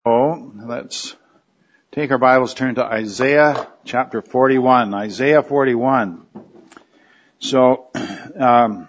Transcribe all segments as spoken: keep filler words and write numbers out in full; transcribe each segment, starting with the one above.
Oh, let's take our Bibles, turn to Isaiah chapter forty-one. Isaiah forty-one. So, um,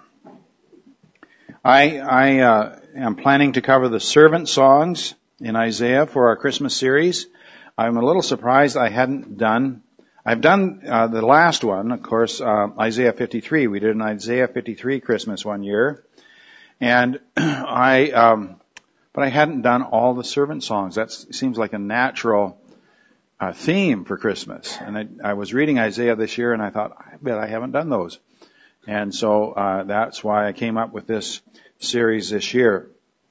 I, I uh, am planning to cover the servant songs in Isaiah for our Christmas series. I'm a little surprised I hadn't done. I've done uh, the last one, of course, uh, Isaiah fifty-three. We did an Isaiah fifty-three Christmas one year, and I. Um, But I hadn't done all the servant songs. That seems like a natural uh, theme for Christmas. And I, I was reading Isaiah this year, and I thought, I bet I haven't done those. And so uh, that's why I came up with this series this year.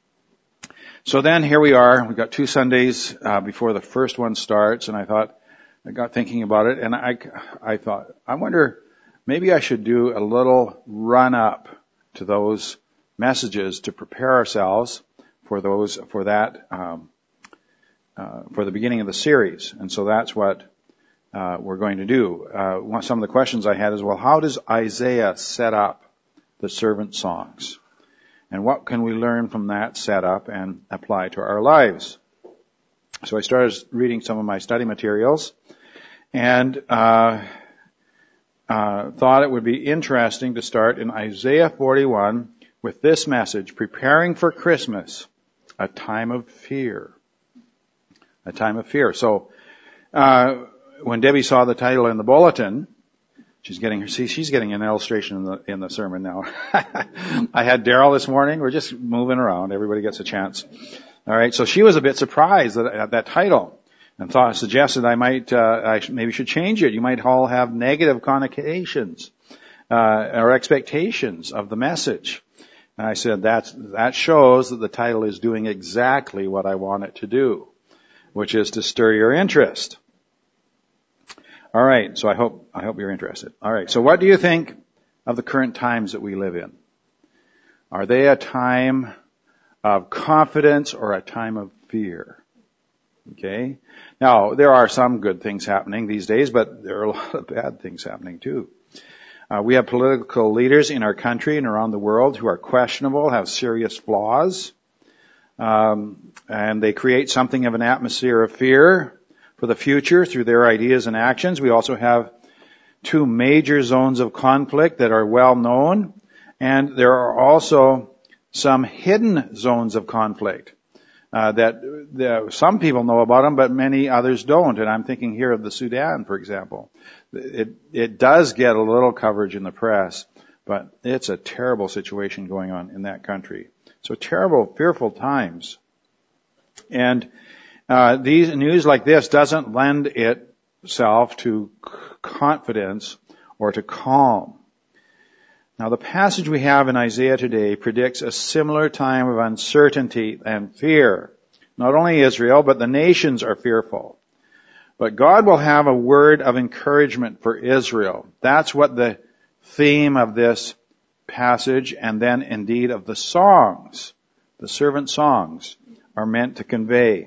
So then here we are. We've got two Sundays uh, before the first one starts, and I thought, I got thinking about it, and I, I thought, I wonder, maybe I should do a little run-up to those messages to prepare ourselves for those, for that, um, uh, for the beginning of the series. And so that's what, uh, we're going to do. Uh, one, some of the questions I had is, well, how does Isaiah set up the servant songs? And what can we learn from that setup and apply to our lives? So I started reading some of my study materials and, uh, uh, thought it would be interesting to start in Isaiah forty-one with this message, preparing for Christmas. A time of fear. A time of fear. So, uh, when Debbie saw the title in the bulletin, she's getting her, see, she's getting an illustration in the, in the sermon now. I had Daryl this morning. We're just moving around. Everybody gets a chance. All right. So she was a bit surprised at, at that title and thought, suggested I might, uh, I sh- maybe should change it. You might all have negative connotations, uh, or expectations of the message. And I said, that's, that shows that the title is doing exactly what I want it to do, which is to stir your interest. All right, so I hope, I hope you're interested. All right, so what do you think of the current times that we live in? Are they a time of confidence or a time of fear? Okay? Now, there are some good things happening these days, but there are a lot of bad things happening too. Uh, we have political leaders in our country and around the world who are questionable, have serious flaws, um, and they create something of an atmosphere of fear for the future through their ideas and actions. We also have two major zones of conflict that are well known, and there are also some hidden zones of conflict uh, that, that some people know about them, but many others don't. And I'm thinking here of the Sudan, for example. It, it does get a little coverage in the press, but it's a terrible situation going on in that country. So terrible, fearful times. And, uh, these news like this doesn't lend itself to confidence or to calm. Now the passage we have in Isaiah today predicts a similar time of uncertainty and fear. Not only Israel, but the nations are fearful. But God will have a word of encouragement for Israel. That's what the theme of this passage and then indeed of the songs, the servant songs, are meant to convey.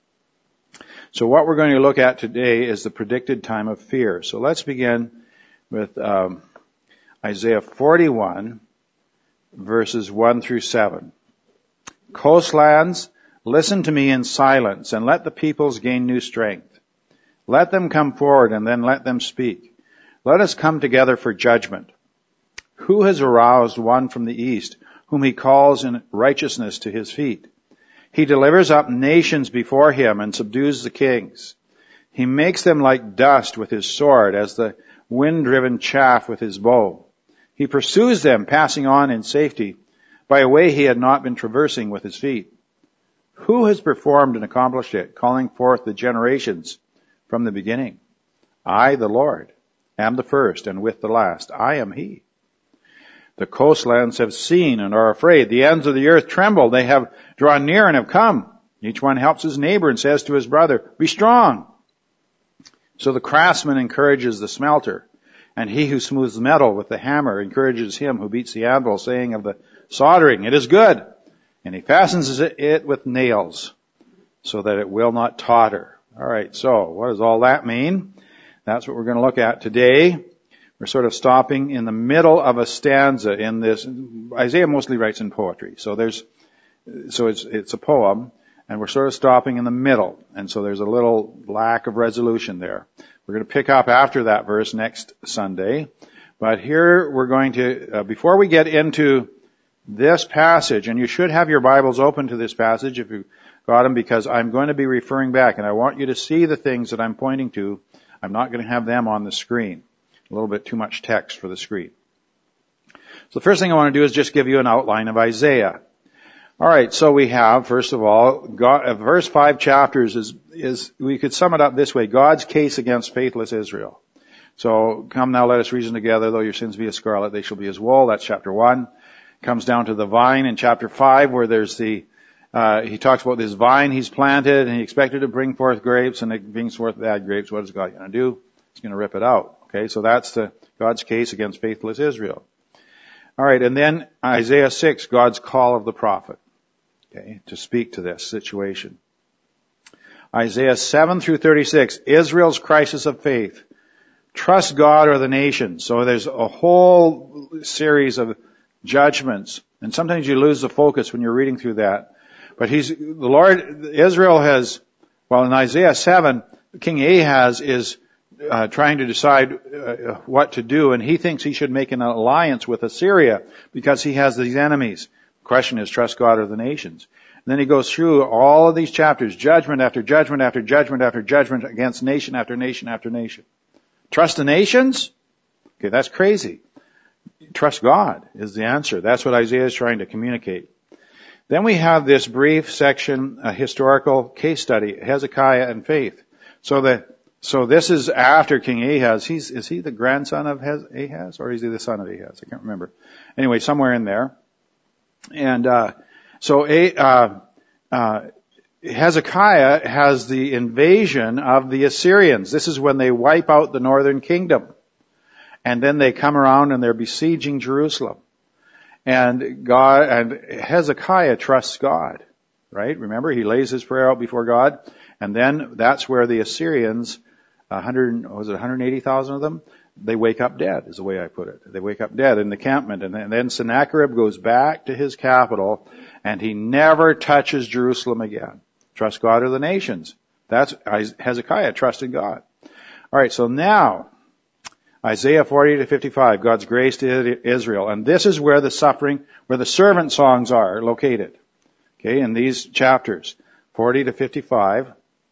So what we're going to look at today is the predicted time of fear. So let's begin with um, Isaiah forty-one, verses one through seven. Coastlands, listen to me in silence, and let the peoples gain new strength. Let them come forward and then let them speak. Let us come together for judgment. Who has aroused one from the east, whom he calls in righteousness to his feet? He delivers up nations before him and subdues the kings. He makes them like dust with his sword, as the wind-driven chaff with his bow. He pursues them, passing on in safety, by a way he had not been traversing with his feet. Who has performed and accomplished it, calling forth the generations from the beginning? I, the Lord, am the first, and with the last, I am he. The coastlands have seen and are afraid. The ends of the earth tremble. They have drawn near and have come. Each one helps his neighbor and says to his brother, be strong. So the craftsman encourages the smelter, and he who smooths metal with the hammer encourages him who beats the anvil, saying of the soldering, it is good. And he fastens it with nails, so that it will not totter. All right, so what does all that mean? That's what we're going to look at today. We're sort of stopping in the middle of a stanza in this. Isaiah mostly writes in poetry, so there's, so it's it's a poem, and we're sort of stopping in the middle. And so there's a little lack of resolution there. We're going to pick up after that verse next Sunday. But here we're going to, uh, before we get into this passage, and you should have your Bibles open to this passage if you got them, because I'm going to be referring back, and I want you to see the things that I'm pointing to. I'm not going to have them on the screen. A little bit too much text for the screen. So the first thing I want to do is just give you an outline of Isaiah. All right, so we have, first of all, God, uh, verse five chapters is, is, we could sum it up this way, God's case against faithless Israel. So, come now, let us reason together, though your sins be as scarlet, they shall be as wool. That's chapter one. Comes down to the vine in chapter five, where there's the, uh, he talks about this vine he's planted, and he expected to bring forth grapes, and it brings forth bad grapes. What is God going to do? He's going to rip it out. Okay, so that's the, God's case against faithless Israel. All right, and then Isaiah six, God's call of the prophet. Okay, to speak to this situation. Isaiah seven through thirty-six, Israel's crisis of faith. Trust God or the nations. So there's a whole series of judgments, and sometimes you lose the focus when you're reading through that. But he's, the Lord, Israel has, well in Isaiah seven, King Ahaz is uh, trying to decide uh, what to do, and he thinks he should make an alliance with Assyria because he has these enemies. The question is, trust God or the nations. And then he goes through all of these chapters, judgment after judgment after judgment after judgment against nation after nation after nation. Trust the nations? Okay, that's crazy. Trust God is the answer. That's what Isaiah is trying to communicate. Then we have this brief section, a historical case study, Hezekiah and faith. So the, so this is after King Ahaz. He's, is he the grandson of Ahaz, or is he the son of Ahaz? I can't remember. Anyway, somewhere in there. And, uh, so, uh, uh, Hezekiah has the invasion of the Assyrians. This is when they wipe out the northern kingdom. And then they come around and they're besieging Jerusalem. And God, and Hezekiah trusts God, right? Remember, he lays his prayer out before God. And then that's where the Assyrians, one hundred, was it one hundred eighty thousand of them? They wake up dead, is the way I put it. They wake up dead in the encampment. And then, and then Sennacherib goes back to his capital, and he never touches Jerusalem again. Trust God or the nations. That's Hezekiah trusting God. All right, so now, Isaiah forty to fifty-five, God's grace to Israel. And this is where the suffering, where the servant songs are located. Okay, in these chapters, forty to fifty-five.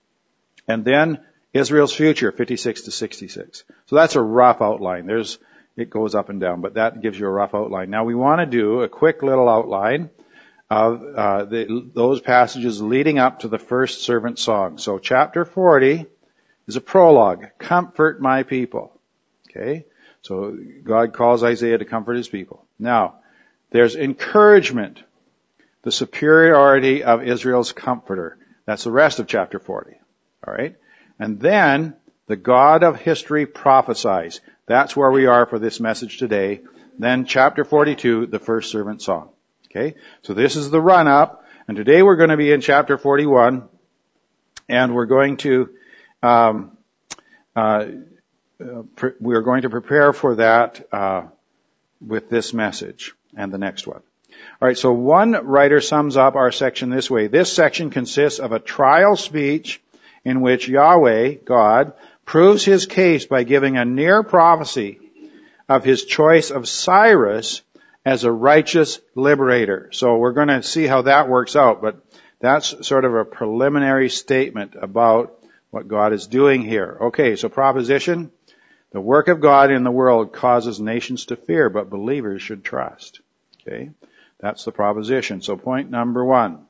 And then Israel's future, fifty-six to sixty-six. So that's a rough outline. There's, it goes up and down, but that gives you a rough outline. Now we want to do a quick little outline of uh, the, those passages leading up to the first servant song. So chapter forty is a prologue. Comfort my people. Okay? So God calls Isaiah to comfort his people. Now, there's encouragement. The superiority of Israel's comforter. That's the rest of chapter forty. All right? And then, the God of history prophesies. That's where we are for this message today. Then chapter forty-two, the first servant song. Okay? So this is the run-up. And today we're going to be in chapter forty-one. And we're going to, um, uh, uh pre- we're going to prepare for that, uh, with this message and the next one. Alright, so one writer sums up our section this way. This section consists of a trial speech in which Yahweh, God, proves his case by giving a near prophecy of his choice of Cyrus as a righteous liberator. So we're going to see how that works out, but that's sort of a preliminary statement about what God is doing here. Okay, so proposition. The work of God in the world causes nations to fear, but believers should trust. Okay, that's the proposition. So point number one.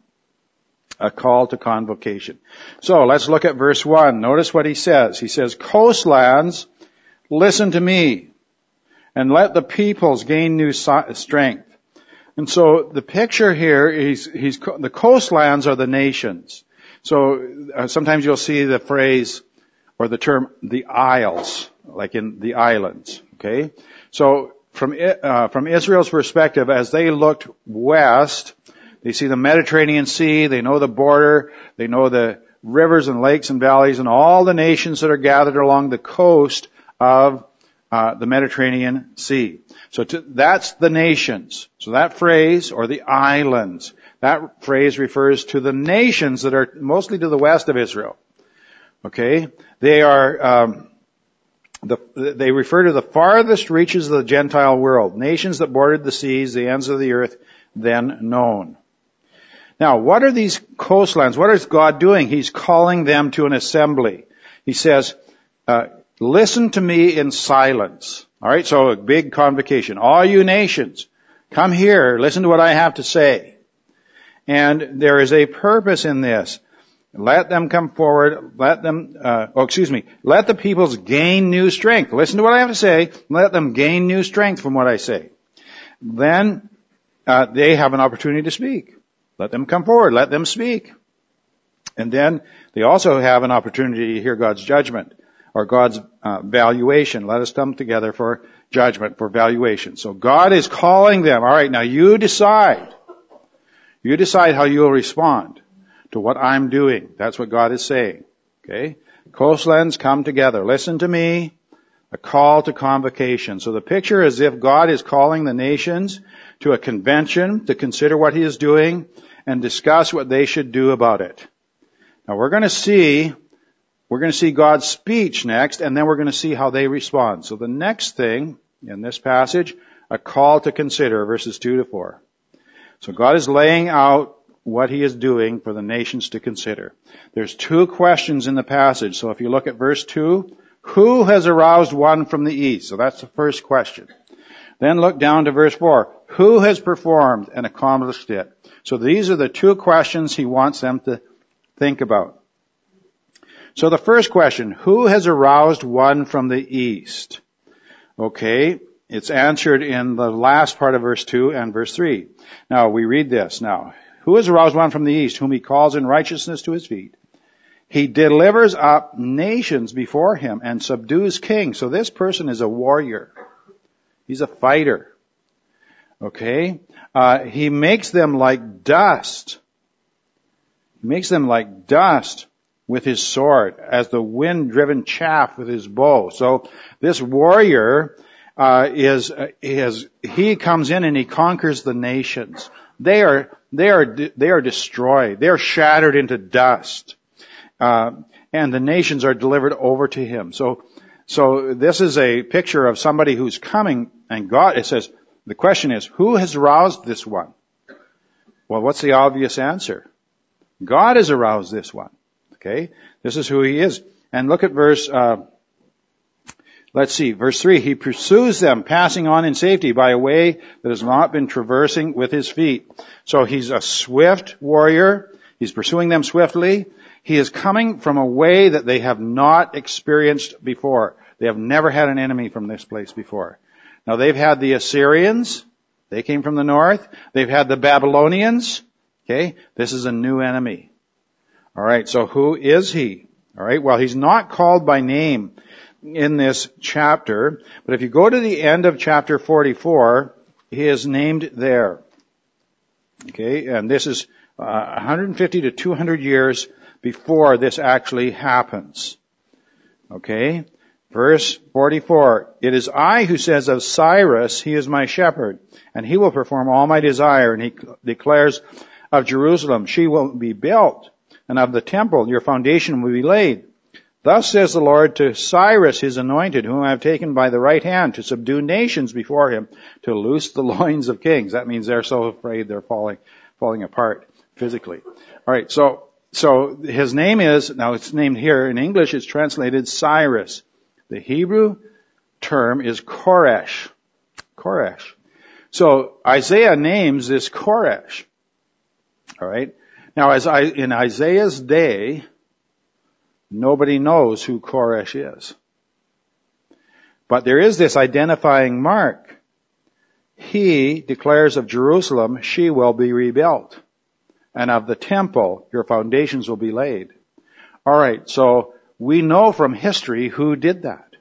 A call to convocation. So let's look at verse one. Notice what he says. He says, coastlands, listen to me, and let the peoples gain new strength. And so the picture here is, he's, the coastlands are the nations. So uh, sometimes you'll see the phrase or the term the isles, like in the islands. Okay? So from, uh, from Israel's perspective, as they looked west, they see the Mediterranean Sea, they know the border, they know the rivers and lakes and valleys and all the nations that are gathered along the coast of uh, the Mediterranean Sea. So to, that's the nations. So that phrase, or the islands, That phrase refers to the nations that are mostly to the west of Israel. Okay? They are, um, the, they refer to the farthest reaches of the Gentile world, nations that bordered the seas, the ends of the earth, then known. Now, what are these coastlands? What is God doing? He's calling them to an assembly. He says, uh, listen to me in silence. All right, so a big convocation. All you nations, come here, listen to what I have to say. And there is a purpose in this. Let them come forward. Let them, uh, oh, excuse me. Let the peoples gain new strength. Listen to what I have to say. Let them gain new strength from what I say. Then, uh, they have an opportunity to speak. Let them come forward. Let them speak. And then they also have an opportunity to hear God's judgment or God's uh, valuation. Let us come together for judgment, for valuation. So God is calling them. All right, now you decide. You decide how you'll respond to what I'm doing. That's what God is saying. Okay? Coastlands, come together. Listen to me. A call to convocation. So the picture is if God is calling the nations to a convention to consider what he is doing and discuss what they should do about it. Now we're going to see, we're going to see God's speech next, and then we're going to see how they respond. So the next thing in this passage, a call to consider, verses two to four. So God is laying out what he is doing for the nations to consider. There's two questions in the passage. So if you look at verse two, who has aroused one from the east? So that's the first question. Then look down to verse four. Who has performed and accomplished it? So these are the two questions he wants them to think about. So the first question, who has aroused one from the east? Okay, it's answered in the last part of verse two and verse three. Now we read this now. Who has aroused one from the east, whom he calls in righteousness to his feet? He delivers up nations before him and subdues kings. So this person is a warrior. He's a fighter. Okay? Uh, he makes them like dust. He makes them like dust with his sword, as the wind-driven chaff with his bow. So this warrior uh, is, uh, is, he comes in and he conquers the nations. They are, they are, they are destroyed. They are shattered into dust. Uh, and the nations are delivered over to him. So, so this is a picture of somebody who's coming, and God, it says, the question is, who has aroused this one? Well, what's the obvious answer? God has aroused this one. Okay? This is who he is. And look at verse, uh, let's see, verse three. He pursues them, passing on in safety by a way that has not been traversing with his feet. So he's a swift warrior. He's pursuing them swiftly. He is coming from a way that they have not experienced before. They have never had an enemy from this place before. Now they've had the Assyrians. They came from the north. They've had the Babylonians. Okay? This is a new enemy. Alright, so who is he? Alright, well he's not called by name in this chapter, but if you go to the end of chapter forty-four, he is named there. Okay, and this is uh, one hundred fifty to two hundred years before this actually happens. Okay? Verse forty-four, it is I who says of Cyrus, he is my shepherd, and he will perform all my desire, and he declares of Jerusalem, she will be built, and of the temple, your foundation will be laid. Thus says the Lord to Cyrus, his anointed, whom I have taken by the right hand to subdue nations before him, to loose the loins of kings. That means they're so afraid they're falling, falling apart physically. Alright, so, so his name is, now it's named here, in English it's translated Cyrus. The Hebrew term is Koresh. Koresh. So Isaiah names this Koresh. Alright? Now as I, in Isaiah's day, nobody knows who Koresh is. But there is this identifying mark. He declares of Jerusalem, she will be rebuilt. And of the temple, your foundations will be laid. Alright, so we know from history who did that.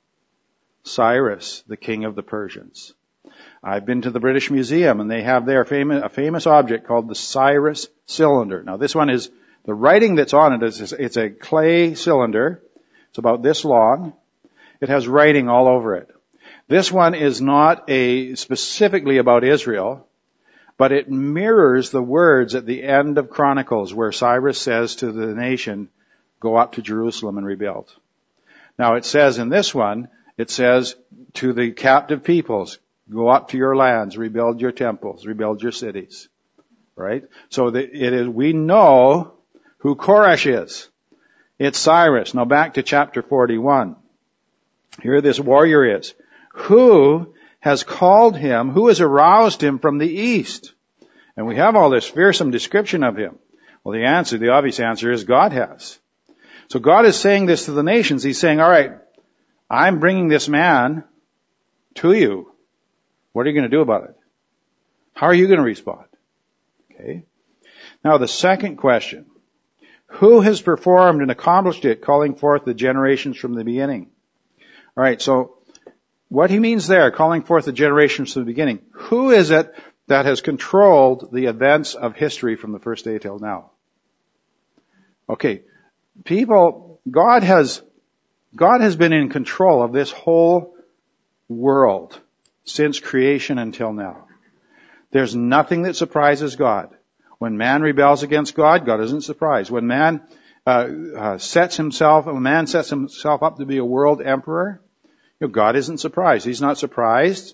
Cyrus, the king of the Persians. I've been to the British Museum and they have there famous, a famous object called the Cyrus cylinder. Now this one is, the writing that's on it is, it's a clay cylinder. It's about this long. It has writing all over it. This one is not a, specifically about Israel. but it mirrors the words at the end of Chronicles where Cyrus says to the nation, go up to Jerusalem and rebuild. Now it says in this one, it says to the captive peoples, go up to your lands, rebuild your temples, rebuild your cities. Right? So the, it is, we know who Koresh is. It's Cyrus. Now back to chapter forty-one. Here this warrior is. Who has called him, who has aroused him from the east? And we have all this fearsome description of him. Well, the answer, the obvious answer is God has. So God is saying this to the nations. He's saying, all right, I'm bringing this man to you. What are you going to do about it? How are you going to respond? Okay. Now the second question. Who has performed and accomplished it, calling forth the generations from the beginning? All right, so what he means there, calling forth the generations from the beginning, who is it that has controlled the events of history from the first day till now? Okay, people, God has, God has been in control of this whole world since creation until now. There's nothing that surprises God. When man rebels against God, God isn't surprised. When man uh, uh, sets himself, when man sets himself up to be a world emperor, you know, God isn't surprised. He's not surprised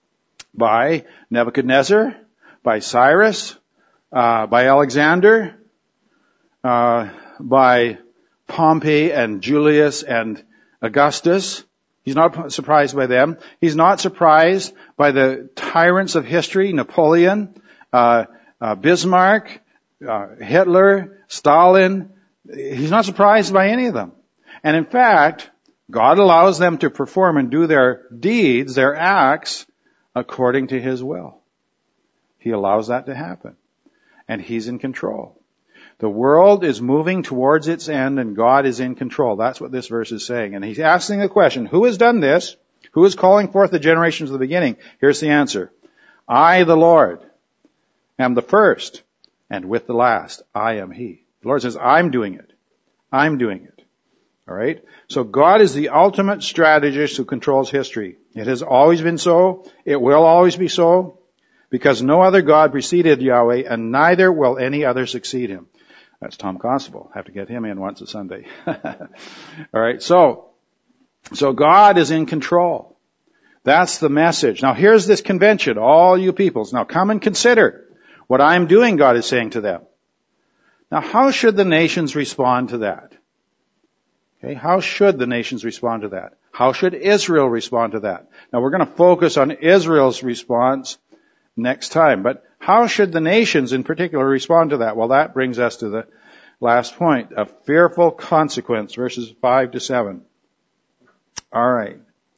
by Nebuchadnezzar, by Cyrus, uh, by Alexander, uh, by Pompey and Julius and Augustus. He's not surprised by them. He's not surprised by the tyrants of history, Napoleon, uh, uh, Bismarck, uh, Hitler, Stalin. He's not surprised by any of them. And in fact, God allows them to perform and do their deeds, their acts, according to His will. He allows that to happen. And He's in control. The world is moving towards its end and God is in control. That's what this verse is saying. And He's asking the question, who has done this? Who is calling forth the generations of the beginning? Here's the answer. I, the Lord, am the first, and with the last, I am He. The Lord says, I'm doing it. I'm doing it. All right? So God is the ultimate strategist who controls history. It has always been so. It will always be so. Because no other God preceded Yahweh, and neither will any other succeed Him. That's Tom Constable. Have to get him in once a Sunday. All right. So, so God is in control. That's the message. Now here's this convention, all you peoples. Now come and consider what I'm doing, God is saying to them. Now how should the nations respond to that? Okay. How should the nations respond to that? How should Israel respond to that? Now we're going to focus on Israel's response next time. But how should the nations in particular respond to that? Well, that brings us to the last point, a fearful consequence, verses five to seven. All right.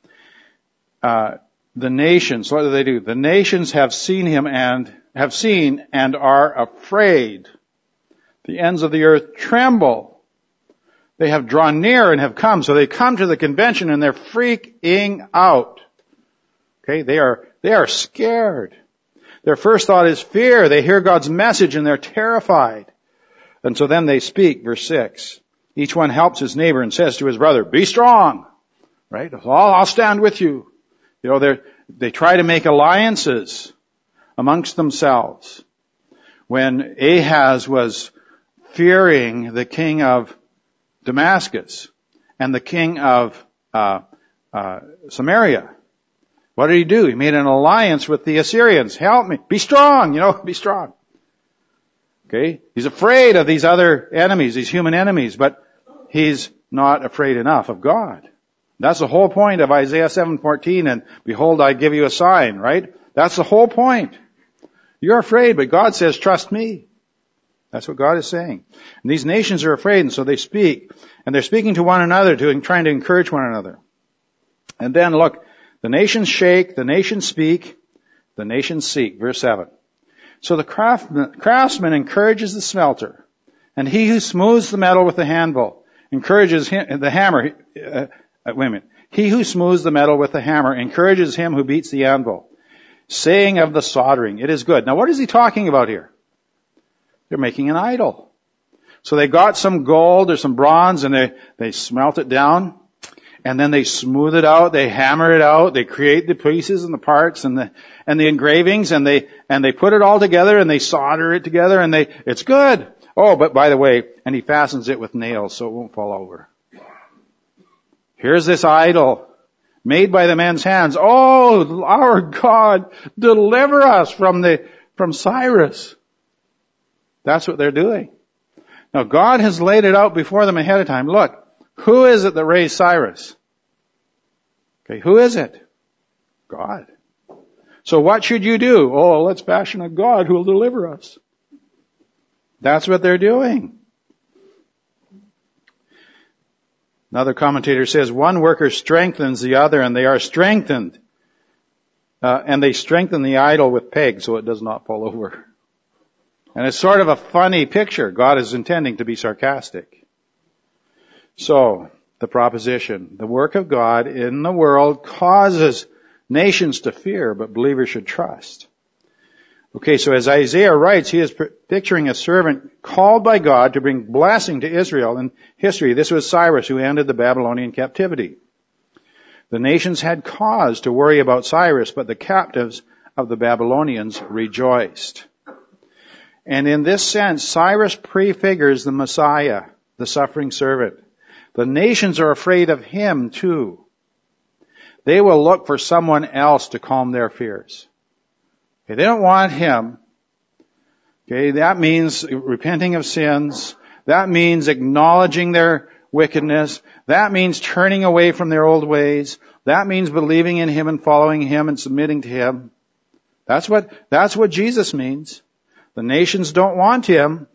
Uh, the nations, what do they do? The nations have seen Him and have seen and are afraid. The ends of the earth tremble. They have drawn near and have come. So they come to the convention and they're freaking out. Okay, they are, they are scared. Their first thought is fear. They hear God's message and they're terrified. And so then they speak, verse six. Each one helps his neighbor and says to his brother, be strong. Right? I'll, I'll stand with you. You know, they they try to make alliances amongst themselves. When Ahaz was fearing the king of Damascus and the king of uh, uh, Samaria, what did he do? He made an alliance with the Assyrians. Help me. Be strong, you know, be strong. Okay? He's afraid of these other enemies, these human enemies, but he's not afraid enough of God. That's the whole point of Isaiah seven fourteen and behold, I give you a sign, right? That's the whole point. You're afraid, but God says, trust me. That's what God is saying. And these nations are afraid, and so they speak. And they're speaking to one another, to, trying to encourage one another. And then look, the nations shake, the nations speak, the nations seek. Verse seven. So the craftsman, craftsman encourages the smelter, and he who smooths the metal with the handle encourages him, the hammer. Uh, uh, wait a minute. He who smooths the metal with the hammer encourages him who beats the anvil, saying of the soldering, it is good. Now what is he talking about here? They're making an idol. So they got some gold or some bronze and they, they smelt it down. and then they smooth it out, they hammer it out, they create the pieces and the parts and the, and the engravings, and they, and they put it all together, and they solder it together, and they, it's good. Oh, but by the way, and he fastens it with nails so it won't fall over. Here's this idol made by the man's hands. Oh, our God, deliver us from the, from Cyrus. That's what they're doing. Now God has laid it out before them ahead of time. Look, who is it that raised Cyrus? Okay, who is it? God. So what should you do? Oh, let's fashion a God who will deliver us. That's what they're doing. Another commentator says, one worker strengthens the other, and they are strengthened. Uh, and they strengthen the idol with pegs so it does not fall over. And it's sort of a funny picture. God is intending to be sarcastic. So, the proposition, the work of God in the world causes nations to fear, but believers should trust. Okay, so as Isaiah writes, he is picturing a servant called by God to bring blessing to Israel in history. This was Cyrus who ended the Babylonian captivity. The nations had cause to worry about Cyrus, but the captives of the Babylonians rejoiced. And in this sense, Cyrus prefigures the Messiah, the suffering servant. The nations are afraid of him too. They will look for someone else to calm their fears. Okay, they don't want him. Okay, that means repenting of sins. That means acknowledging their wickedness. That means turning away from their old ways. That means believing in him and following him and submitting to him. That's what, that's what Jesus means. The nations don't want him.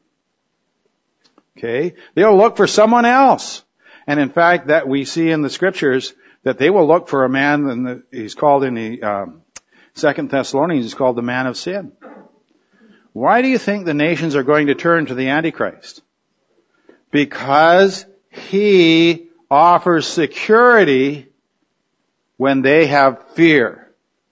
Okay, they'll look for someone else. And in fact, that we see in the scriptures that they will look for a man, and he's called in the um, Second Thessalonians, he's called the man of sin. Why do you think the nations are going to turn to the Antichrist? Because he offers security when they have fear.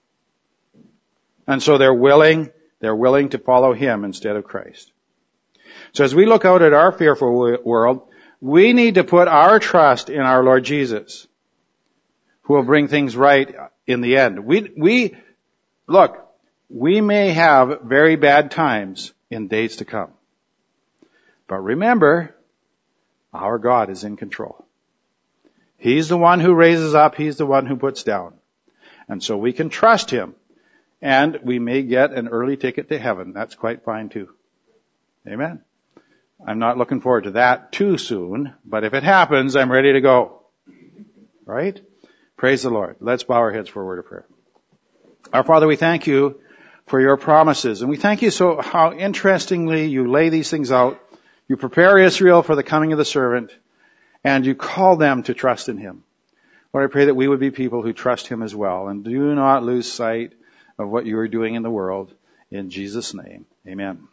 And so they're willing, they're willing to follow him instead of Christ. So as we look out at our fearful world, we need to put our trust in our Lord Jesus, who will bring things right in the end. We, we, look, we may have very bad times in days to come. But remember, our God is in control. He's the one who raises up. He's the one who puts down. And so we can trust him. And we may get an early ticket to heaven. That's quite fine too. Amen. I'm not looking forward to that too soon, but if it happens, I'm ready to go. Right? Praise the Lord. Let's bow our heads for a word of prayer. Our Father, we thank you for your promises, and we thank you so how interestingly you lay these things out. You prepare Israel for the coming of the servant, and you call them to trust in him. Lord, I pray that we would be people who trust him as well, and do not lose sight of what you are doing in the world. In Jesus' name, amen.